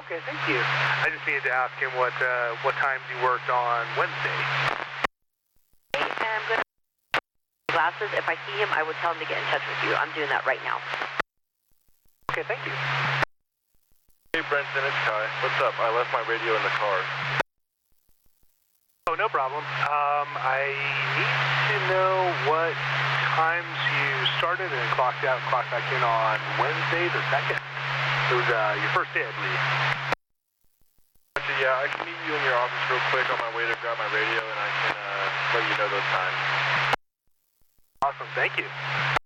Okay, thank you. I just needed to ask him what times he worked on Wednesday. And I'm going to glasses. If I see him, I will tell him to get in touch with you. I'm doing that right now. Okay, thank you. Hey, Brenton, it's Kai. What's up? I left my radio in the car. Oh, no problem. I need to know what times you started and clocked out and clocked back in on Wednesday the 2nd. It was your first day, I believe. Actually, yeah, I can meet you in your office real quick on my way to grab my radio, and I can let you know those times. Awesome, thank you.